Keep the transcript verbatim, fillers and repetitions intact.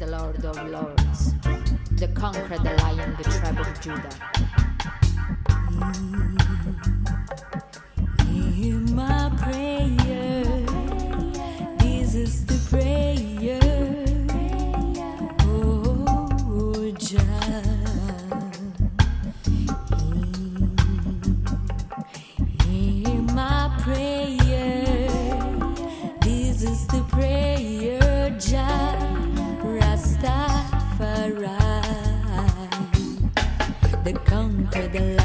the Lord of Lords, the conqueror, the lion, the tribe of Judah. Hear my prayer. This is the prayer. Oh, Jah. Hear my prayer. This is the prayer, Jah Rastafari, the conqueror, the